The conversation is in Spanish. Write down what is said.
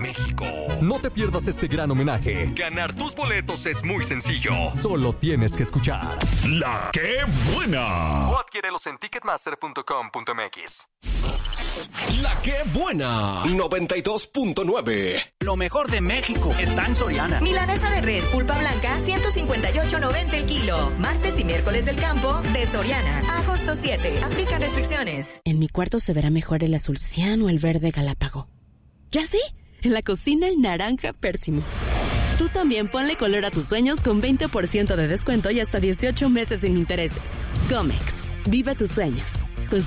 México. No te pierdas este gran homenaje. Ganar tus boletos es muy sencillo. Solo tienes que escuchar La ¡Qué Buena! o adquiérelos en ticketmaster.com.mx. La ¡Qué Buena! 92.9. Lo mejor de México está en Soriana. Milanesa de res, pulpa blanca, 158.90 el kilo. Martes y miércoles del campo de Soriana. Agosto 7. Aplican restricciones. En mi cuarto se verá mejor el azul cian o el verde galápago. ¿Ya sé? En la cocina el naranja pérsimo. Tú también ponle color a tus sueños con 20% de descuento y hasta 18 meses sin intereses. Comex. Vive tus sueños.